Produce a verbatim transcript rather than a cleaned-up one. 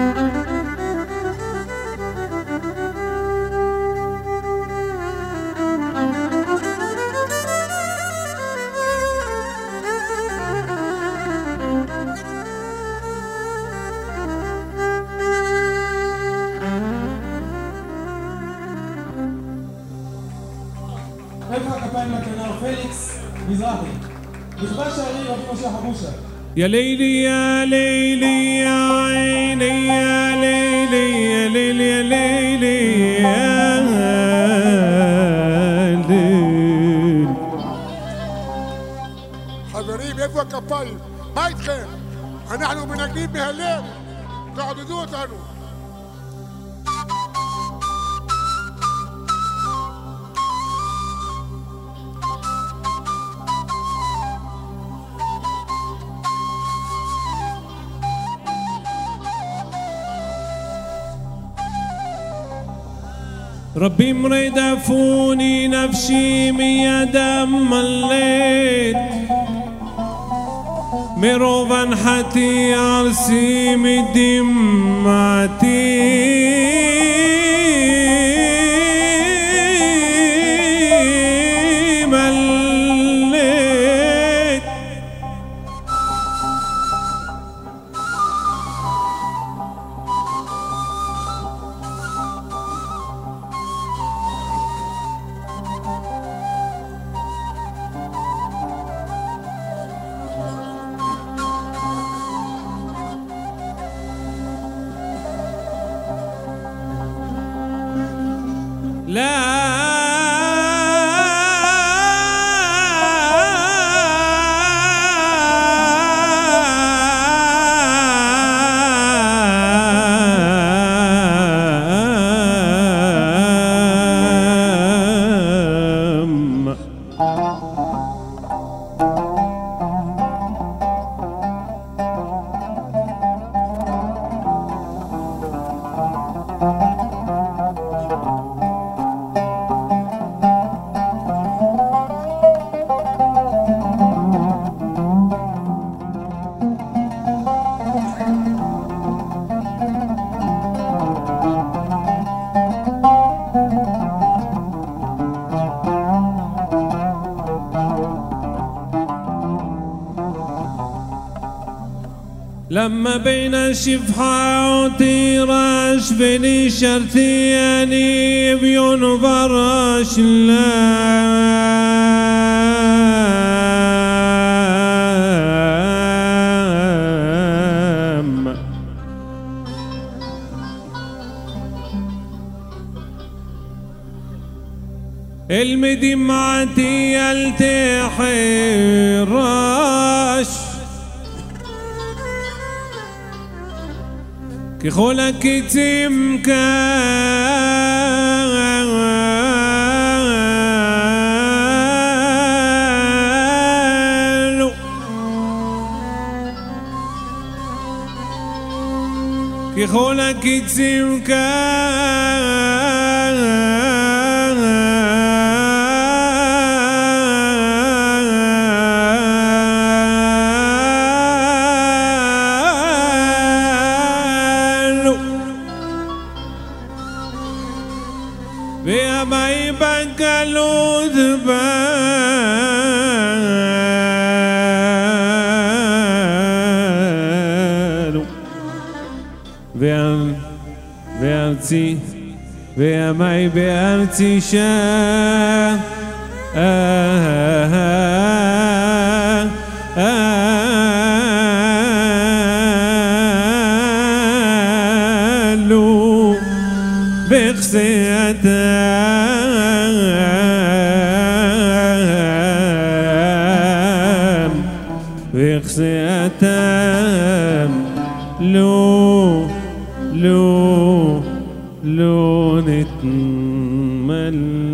يا ليلي يا ليلي يا عيني يا ليلي يا ليلي يا ليلي يا ليلي. حضرين يدوى كفايل ما يتخيل نحن منقلين بها الليل قاعدوا دوت عنه. ربي مريد عفوني نفسي ميا دم الليل مروفا حتي عرسي مدمعتي مليت لا لما بين الشفحة وطيراش بني شرتياني بيون فراش لام المدمعتي يلتحي الراش كي خولك يتم كالو كي خولك يتم كالو بيا ما يبقلوا ذبالو بيا بيارتي بيا ما يبيارتي شا لو بخسيته بخسيتم لو لو لو نتمل